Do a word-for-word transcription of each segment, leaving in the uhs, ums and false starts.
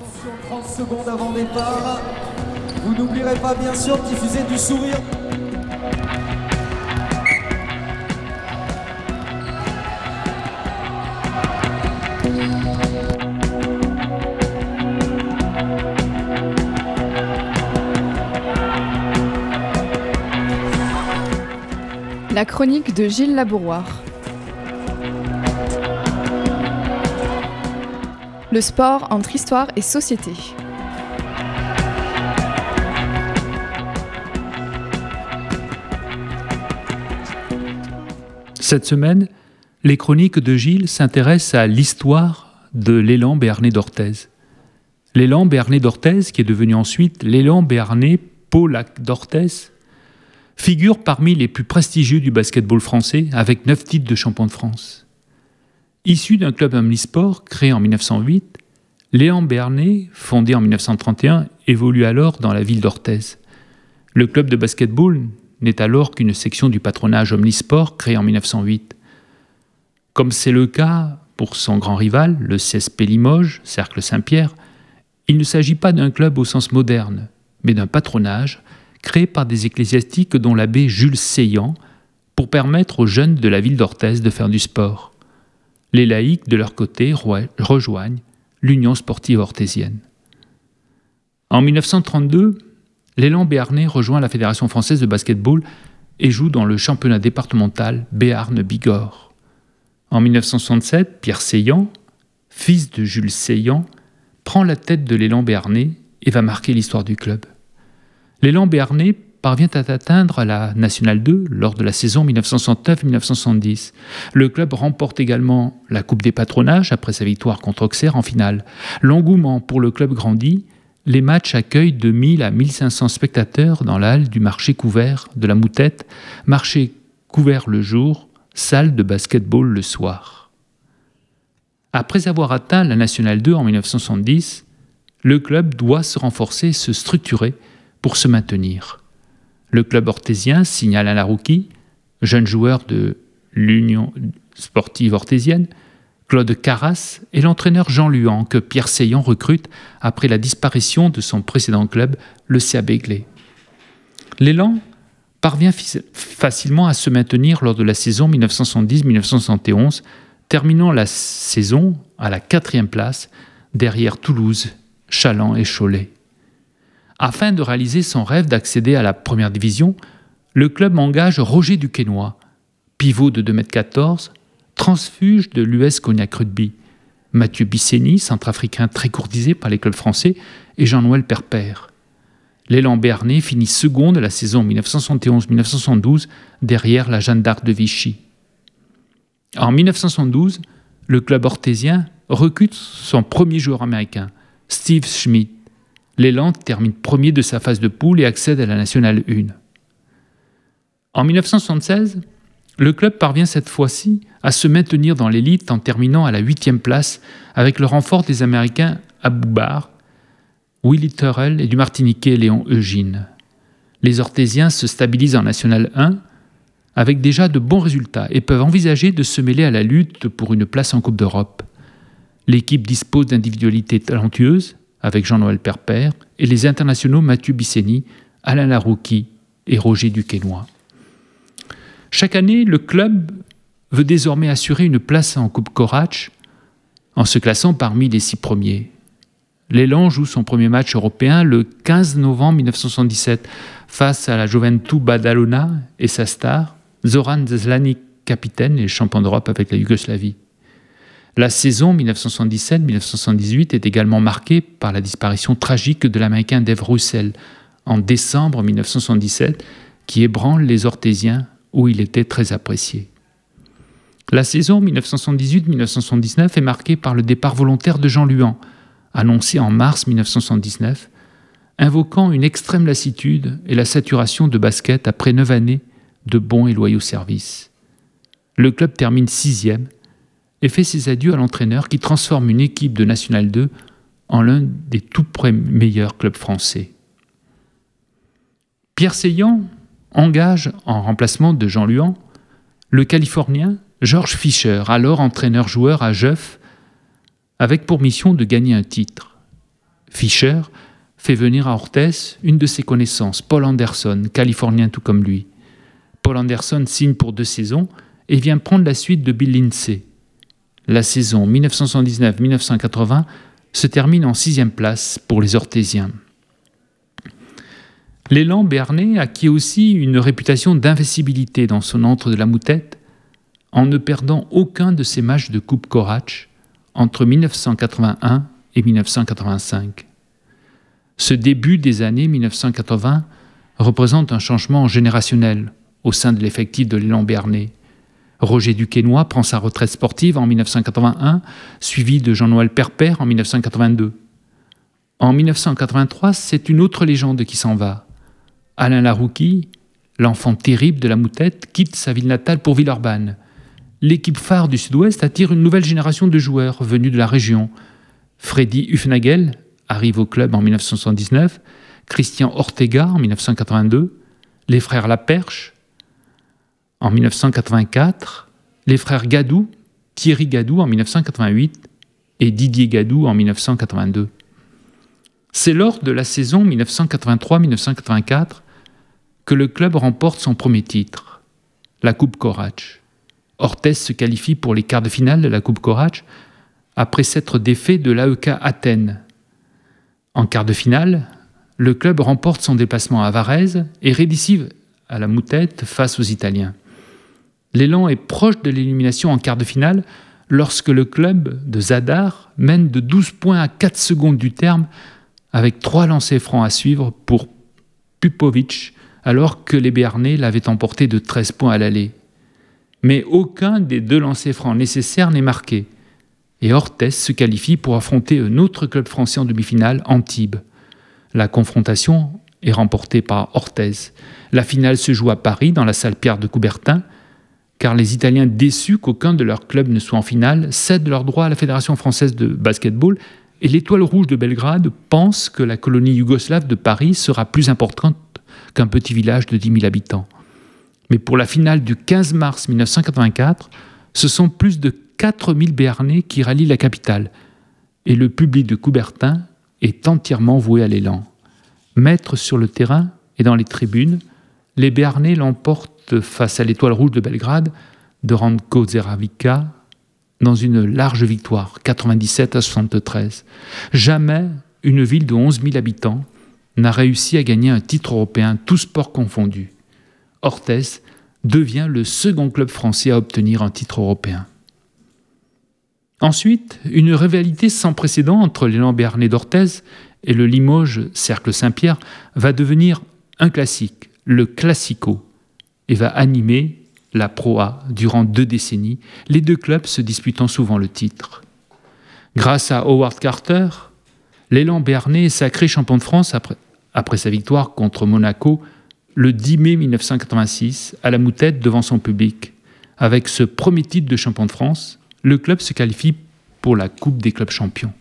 Attention, trente secondes avant départ. Vous n'oublierez pas bien sûr de diffuser du sourire. La chronique de Gilles Labouroire. Le sport entre histoire et société. Cette semaine, les chroniques de Gilles s'intéressent à l'histoire de l'élan béarnais d'Orthez. L'élan béarnais d'Orthez, qui est devenu ensuite l'élan béarnais Pau-Lac d'Orthez, figure parmi les plus prestigieux du basket-ball français, avec neuf titres de champion de France. Issu d'un club omnisport créé en mille neuf cent huit, l'élan béarnais, fondé en mille neuf cent trente et un, évolue alors dans la ville d'Orthez. Le club de basket-ball n'est alors qu'une section du patronage omnisport créé en mille neuf cent huit. Comme c'est le cas pour son grand rival, le C S P Limoges, Cercle Saint-Pierre, il ne s'agit pas d'un club au sens moderne, mais d'un patronage créé par des ecclésiastiques dont l'abbé Jules Seillant pour permettre aux jeunes de la ville d'Orthez de faire du sport. Les laïcs, de leur côté, rejoignent l'Union sportive orthésienne. En mille neuf cent trente-deux, l'élan béarnais rejoint la Fédération française de basket-ball et joue dans le championnat départemental Béarn-Bigorre. En mille neuf cent soixante-sept, Pierre Seillant, fils de Jules Seillant, prend la tête de l'élan béarnais et va marquer l'histoire du club. L'élan béarnais parvient à atteindre la Nationale deux lors de la saison mille neuf cent soixante-neuf mille neuf cent soixante-dix. Le club remporte également la Coupe des patronages après sa victoire contre Auxerre en finale. L'engouement pour le club grandit. Les matchs accueillent de mille à mille cinq cents spectateurs dans la halle du marché couvert de la Moutette, marché couvert le jour, salle de basket-ball le soir. Après avoir atteint la Nationale deux en mille neuf cent soixante-dix, le club doit se renforcer et se structurer pour se maintenir. Le club orthésien signe Alain Larouki, jeune joueur de l'Union sportive orthésienne, Claude Carras et l'entraîneur Jean Luan, que Pierre Seillant recrute après la disparition de son précédent club, le C A Béglé. L'élan parvient facilement à se maintenir lors de la saison mille neuf cent soixante-dix mille neuf cent soixante et onze, terminant la saison à la quatrième place, derrière Toulouse, Challans et Cholet. Afin de réaliser son rêve d'accéder à la première division, le club engage Roger Duquesnoy, pivot de deux mètres quatorze, transfuge de l'U S Cognac Rugby, Mathieu Bisseni, centrafricain très courtisé par les clubs français, et Jean-Noël Perpère. L'élan béarnais finit second de la saison mille neuf cent soixante et onze mille neuf cent soixante-douze derrière la Jeanne d'Arc de Vichy. En mille neuf cent soixante-douze, le club orthésien recrute son premier joueur américain, Steve Schmidt. L'élan termine premier de sa phase de poule et accède à la Nationale un. En mille neuf cent soixante-seize, le club parvient cette fois-ci à se maintenir dans l'élite en terminant à la huitième place avec le renfort des Américains Aboubar, Willy Turrell et du Martiniquais Léon Eugène. Les Orthésiens se stabilisent en Nationale un avec déjà de bons résultats et peuvent envisager de se mêler à la lutte pour une place en Coupe d'Europe. L'équipe dispose d'individualités talentueuses avec Jean-Noël Perpère et les internationaux Mathieu Bisseni, Alain Larouki et Roger Duquesnoy. Chaque année, le club veut désormais assurer une place en Coupe Corach en se classant parmi les six premiers. L'élan joue son premier match européen le quinze novembre mille neuf cent soixante-dix-sept face à la Juventud Badalona et sa star, Zoran Zlanic, capitaine et champion d'Europe avec la Yougoslavie. La saison mille neuf cent soixante-dix-sept mille neuf cent soixante-dix-huit est également marquée par la disparition tragique de l'Américain Dave Russell en décembre mille neuf cent soixante-dix-sept, qui ébranle les Orthésiens où il était très apprécié. La saison mille neuf cent soixante-dix-huit mille neuf cent soixante-dix-neuf est marquée par le départ volontaire de Jean Luan, annoncé en mars mille neuf cent soixante-dix-neuf, invoquant une extrême lassitude et la saturation de basket après neuf années de bons et loyaux services. Le club termine sixième et fait ses adieux à l'entraîneur qui transforme une équipe de Nationale deux en l'un des tout meilleurs clubs français. Pierre Seillant engage en remplacement de Jean Luan le Californien George Fisher, alors entraîneur-joueur à Jeuf, avec pour mission de gagner un titre. Fischer fait venir à Orthez une de ses connaissances, Paul Anderson, californien tout comme lui. Paul Anderson signe pour deux saisons et vient prendre la suite de Bill Lindsay. La saison dix-neuf cent soixante-dix-neuf dix-neuf cent quatre-vingts se termine en sixième place pour les Orthésiens. L'élan béarnais acquit aussi une réputation d'invincibilité dans son antre de la Moutette en ne perdant aucun de ses matchs de Coupe Corach entre dix-neuf cent quatre-vingt-un et dix-neuf cent quatre-vingt-cinq. Ce début des années dix-neuf cent quatre-vingts représente un changement générationnel au sein de l'effectif de l'élan béarnais. Roger Duquesnoy prend sa retraite sportive en dix-neuf cent quatre-vingt-un, suivi de Jean-Noël Perpère en dix-neuf cent quatre-vingt-deux. En dix-neuf cent quatre-vingt-trois, c'est une autre légende qui s'en va. Alain Larouki, l'enfant terrible de la Moutette, quitte sa ville natale pour Villeurbanne. L'équipe phare du Sud-Ouest attire une nouvelle génération de joueurs venus de la région. Freddy Hufnagel arrive au club en dix-neuf cent soixante-dix-neuf, Christian Ortega en dix-neuf cent quatre-vingt-deux, les frères Laperche en dix-neuf cent quatre-vingt-quatre, les frères Gadou, Thierry Gadou en dix-neuf cent quatre-vingt-huit et Didier Gadou en dix-neuf cent quatre-vingt-deux. C'est lors de la saison dix-neuf cent quatre-vingt-trois dix-neuf cent quatre-vingt-quatre que le club remporte son premier titre, la Coupe Corach. Orthez se qualifie pour les quarts de finale de la Coupe Corach après s'être défait de l'A E K Athènes. En quart de finale, le club remporte son déplacement à Varèse et récidive à la Moutette face aux Italiens. L'élan est proche de l'élimination en quart de finale lorsque le club de Zadar mène de douze points à quatre secondes du terme avec trois lancers francs à suivre pour Pupovic, alors que les Béarnais l'avaient emporté de treize points à l'aller. Mais aucun des deux lancers francs nécessaires n'est marqué, et Orthez se qualifie pour affronter un autre club français en demi-finale, Antibes. La confrontation est remportée par Orthez. La finale se joue à Paris, dans la salle Pierre de Coubertin, car les Italiens, déçus qu'aucun de leurs clubs ne soit en finale, cèdent leurs droits à la Fédération française de basketball, et l'Étoile rouge de Belgrade pense que la colonie yougoslave de Paris sera plus importante qu'un petit village de dix mille habitants. Mais pour la finale du quinze mars dix-neuf cent quatre-vingt-quatre, ce sont plus de quatre mille Béarnais qui rallient la capitale, et le public de Coubertin est entièrement voué à l'élan. Maîtres sur le terrain et dans les tribunes, les Béarnais l'emportent face à l'Étoile rouge de Belgrade de Ranko Zeravica dans une large victoire, quatre-vingt-dix-sept à soixante-treize. Jamais une ville de onze mille habitants n'a réussi à gagner un titre européen, tous sports confondus. Orthez devient le second club français à obtenir un titre européen. Ensuite, une rivalité sans précédent entre l'élan béarnais d'Orthez et le Limoges Cercle Saint-Pierre va devenir un classique, le Classico, et va animer la Pro A durant deux décennies, les deux clubs se disputant souvent le titre. Grâce à Howard Carter, l'élan béarnais est sacré champion de France après, après sa victoire contre Monaco le dix mai dix-neuf cent quatre-vingt-six à la Moutette devant son public. Avec ce premier titre de champion de France, le club se qualifie pour la Coupe des clubs champions.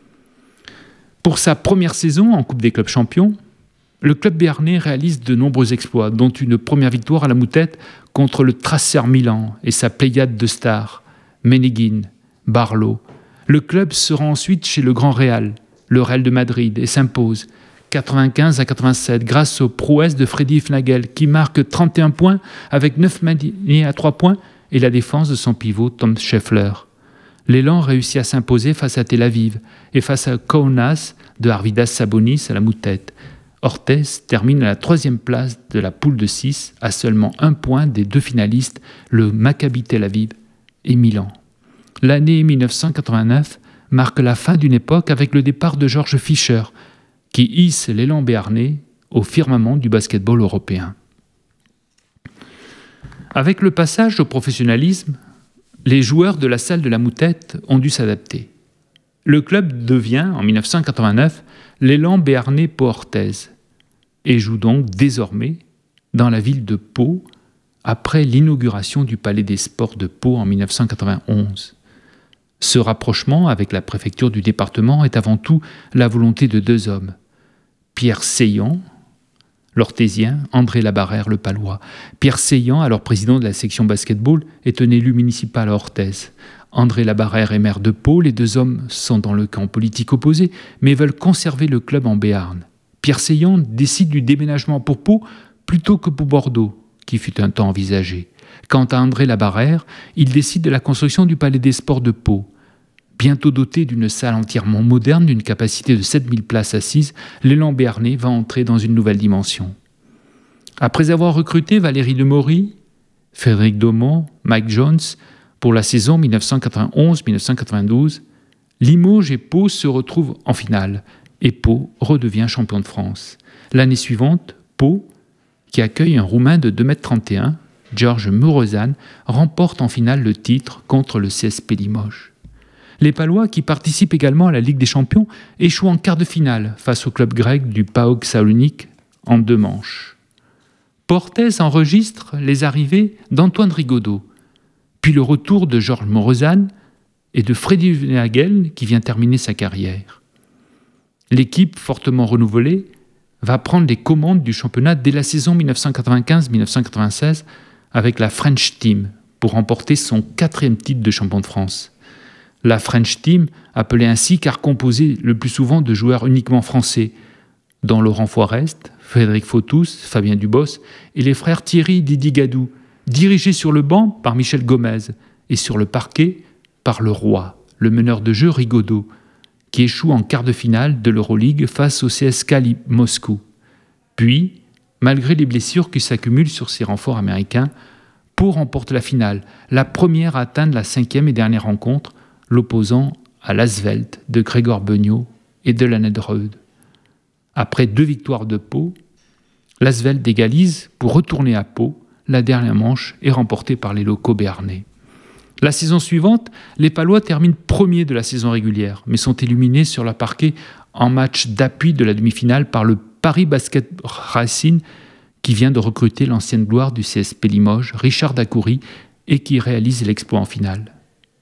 Pour sa première saison en Coupe des clubs champions, le club béarnais réalise de nombreux exploits, dont une première victoire à la Moutette contre le Tracer Milan et sa pléiade de stars, Ménéguin, Barlow. Le club se rend ensuite chez le Grand Real, le Real de Madrid, et s'impose quatre-vingt-quinze à quatre-vingt-sept grâce aux prouesses de Freddy Hufnagel qui marque trente et un points avec neuf maniés à trois points et la défense de son pivot Tom Scheffler. L'élan réussit à s'imposer face à Tel Aviv et face à Kaunas de Arvydas Sabonis à la Moutette. Orthez termine à la troisième place de la poule de six, à seulement un point des deux finalistes, le Maccabi Tel Aviv et Milan. L'année dix-neuf cent quatre-vingt-neuf marque la fin d'une époque avec le départ de Georges Fischer, qui hisse l'élan béarnais au firmament du basketball européen. Avec le passage au professionnalisme, les joueurs de la salle de la Moutette ont dû s'adapter. Le club devient, en dix-neuf cent quatre-vingt-neuf, l'élan béarnais Pau Orthez et joue donc désormais dans la ville de Pau après l'inauguration du Palais des Sports de Pau en dix-neuf cent quatre-vingt-onze. Ce rapprochement avec la préfecture du département est avant tout la volonté de deux hommes, Pierre Seillan, L'Orthésien, André Labarrère, le Palois. Pierre Seillant, alors président de la section basketball, est un élu municipal à Orthez. André Labarrère est maire de Pau. Les deux hommes sont dans le camp politique opposé, mais veulent conserver le club en Béarn. Pierre Seillant décide du déménagement pour Pau plutôt que pour Bordeaux, qui fut un temps envisagé. Quant à André Labarrère, il décide de la construction du Palais des Sports de Pau. Bientôt doté d'une salle entièrement moderne, d'une capacité de sept mille places assises, l'élan béarnais va entrer dans une nouvelle dimension. Après avoir recruté Valérie Demory, Frédéric Daumont, Mike Jones, pour la saison dix-neuf cent quatre-vingt-onze dix-neuf cent quatre-vingt-douze, Limoges et Pau se retrouvent en finale, et Pau redevient champion de France. L'année suivante, Pau, qui accueille un Roumain de deux mètres trente et un, Georges Murozan, remporte en finale le titre contre le C S P Limoges. Les Palois, qui participent également à la Ligue des Champions, échouent en quart de finale face au club grec du PAOK Salonique en deux manches. Portez enregistre les arrivées d'Antoine Rigaudot, puis le retour de Georges Morozan et de Freddy Nagel qui vient terminer sa carrière. L'équipe, fortement renouvelée, va prendre les commandes du championnat dès la saison dix-neuf cent quatre-vingt-quinze dix-neuf cent quatre-vingt-seize avec la French Team pour remporter son quatrième titre de champion de France. La French Team, appelée ainsi car composée le plus souvent de joueurs uniquement français, dont Laurent Forest, Frédéric Fautous, Fabien Dubos et les frères Thierry Didi Gadou, dirigés sur le banc par Michel Gomez et sur le parquet par le roi, le meneur de jeu Rigaudot, qui échoue en quart de finale de l'Euroleague face au C S K A Moscou. Puis, malgré les blessures qui s'accumulent sur ces renforts américains, Pau remporte la finale, la première à atteindre la cinquième et dernière rencontre, l'opposant à l'Asvelt de Gregor Beugnot et de Lanedreude. Après deux victoires de Pau, l'Asvelt égalise pour retourner à Pau. La dernière manche est remportée par les locaux béarnais. La saison suivante, les Palois terminent premiers de la saison régulière, mais sont éliminés sur la parquet en match d'appui de la demi-finale par le Paris Basket Racing, qui vient de recruter l'ancienne gloire du C S P Limoges, Richard Dacoury, et qui réalise l'exploit en finale.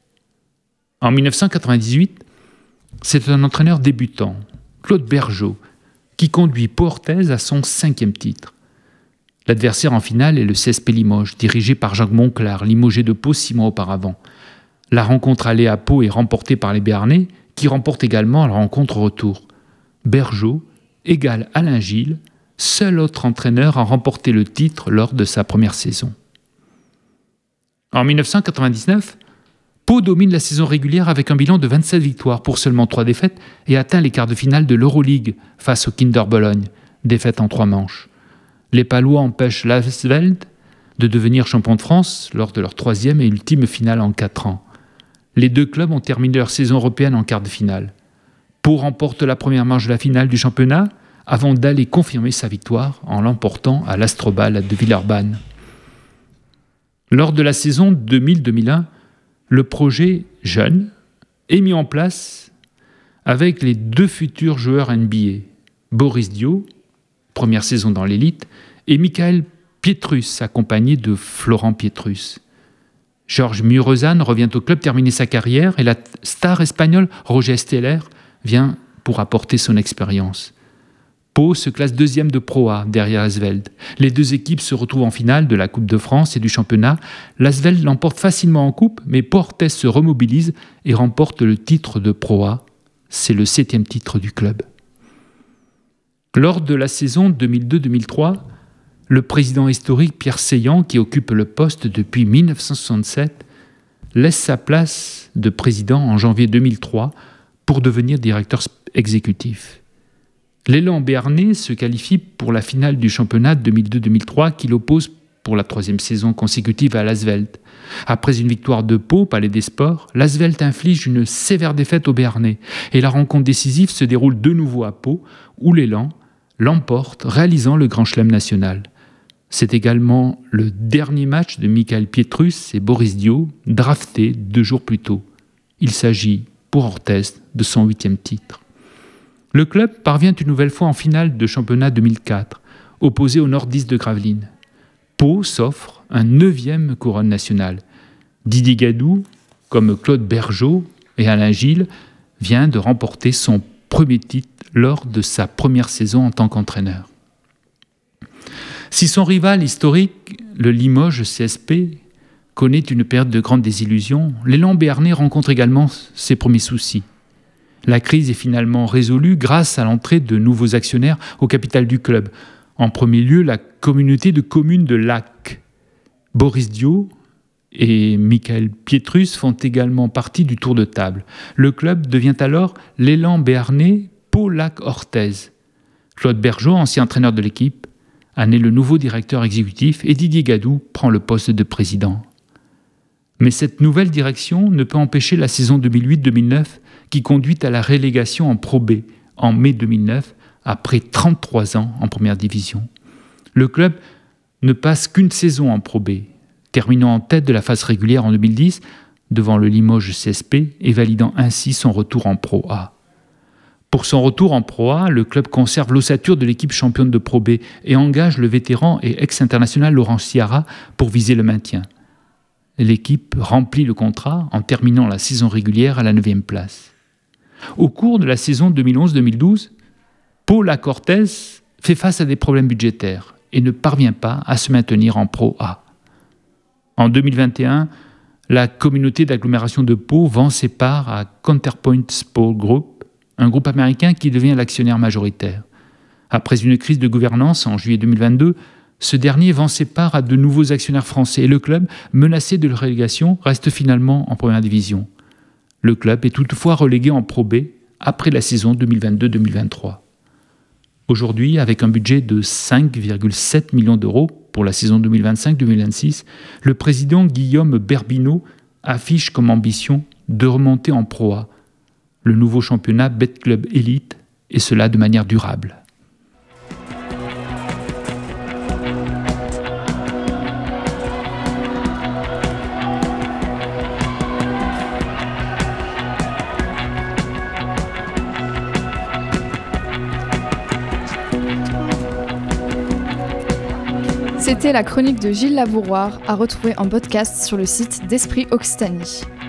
En dix-neuf cent quatre-vingt-dix-huit, c'est un entraîneur débutant, Claude Bergeau, qui conduit Pau Orthez à son cinquième titre. L'adversaire en finale est le C S P Limoges, dirigé par Jacques Monclar, limogé de Pau six mois auparavant. La rencontre allée à Pau est remportée par les Béarnais, qui remportent également la rencontre retour. Bergeau égale Alain Gilles, seul autre entraîneur à remporter le titre lors de sa première saison. En dix-neuf cent quatre-vingt-dix-neuf, Pau domine la saison régulière avec un bilan de vingt-sept victoires pour seulement trois défaites et atteint les quarts de finale de l'Euroleague face au Kinder Bologne, défaite en trois manches. Les Palois empêchent l'Asvelt de devenir champion de France lors de leur troisième et ultime finale en quatre ans. Les deux clubs ont terminé leur saison européenne en quart de finale. Pau remporte la première manche de la finale du championnat avant d'aller confirmer sa victoire en l'emportant à l'Astrobal de Villeurbanne. Lors de la saison deux mille deux mille un, le projet jeune est mis en place avec les deux futurs joueurs N B A, Boris Dio, première saison dans l'élite, et Michael Pietrus, accompagné de Florent Pietrus. Georges Murozan revient au club terminer sa carrière et la star espagnole Roger Esteller vient pour apporter son expérience. Pau se classe deuxième de Pro A derrière Asvelt. Les deux équipes se retrouvent en finale de la Coupe de France et du championnat. L'Asvelt l'emporte facilement en coupe, mais Pau Orthez se remobilise et remporte le titre de Pro A. C'est le septième titre du club. Lors de la saison deux mille deux deux mille trois, le président historique Pierre Seillant, qui occupe le poste depuis dix-neuf cent soixante-sept, laisse sa place de président en janvier deux mille trois pour devenir directeur exécutif. L'élan béarnais se qualifie pour la finale du championnat deux mille deux deux mille trois qui l'oppose pour la troisième saison consécutive à l'Asvelt. Après une victoire de Pau, Palais des Sports, l'Asvelt inflige une sévère défaite aux Béarnais et la rencontre décisive se déroule de nouveau à Pau où l'élan l'emporte, réalisant le Grand Chelem national. C'est également le dernier match de Michael Pietrus et Boris Dio, draftés deux jours plus tôt. Il s'agit pour Orthez de son huitième titre. Le club parvient une nouvelle fois en finale de championnat deux mille quatre, opposé aux nordistes de Gravelines. Pau s'offre un neuvième couronne nationale. Didier Gadou, comme Claude Bergeau et Alain Gilles, vient de remporter son premier titre lors de sa première saison en tant qu'entraîneur. Si son rival historique, le Limoges C S P, connaît une période de grande désillusion, l'élan béarnais rencontre également ses premiers soucis. La crise est finalement résolue grâce à l'entrée de nouveaux actionnaires au capital du club. En premier lieu, la communauté de communes de Lac. Boris Dio et Michael Pietrus font également partie du tour de table. Le club devient alors l'élan béarnais Pau Lac Orthez. Claude Bergeau, ancien entraîneur de l'équipe, en est le nouveau directeur exécutif et Didier Gadou prend le poste de président. Mais cette nouvelle direction ne peut empêcher la saison deux mille huit deux mille neuf qui conduit à la relégation en Pro B en mai deux mille neuf, après trente-trois ans en première division. Le club ne passe qu'une saison en Pro B, terminant en tête de la phase régulière en deux mille dix devant le Limoges C S P et validant ainsi son retour en Pro A. Pour son retour en Pro A, le club conserve l'ossature de l'équipe championne de Pro B et engage le vétéran et ex-international Laurent Ciara pour viser le maintien. L'équipe remplit le contrat en terminant la saison régulière à la neuvième place. Au cours de la saison deux mille onze deux mille douze, Pau Lac Orthez fait face à des problèmes budgétaires et ne parvient pas à se maintenir en Pro A. En deux mille vingt et un, la communauté d'agglomération de Pau vend ses parts à Counterpoint Sport Group, un groupe américain qui devient l'actionnaire majoritaire. Après une crise de gouvernance en juillet deux mille vingt-deux, ce dernier vend ses parts à de nouveaux actionnaires français et le club, menacé de relégation, reste finalement en première division. Le club est toutefois relégué en Pro B après la saison deux mille vingt-deux deux mille vingt-trois. Aujourd'hui, avec un budget de cinq virgule sept millions d'euros pour la saison deux mille vingt-cinq deux mille vingt-six, le président Guillaume Berbino affiche comme ambition de remonter en Pro A, le nouveau championnat Bet Club Elite, et cela de manière durable. C'était la chronique de Gilles Labouroir, à retrouver en podcast sur le site d'Esprit Occitanie.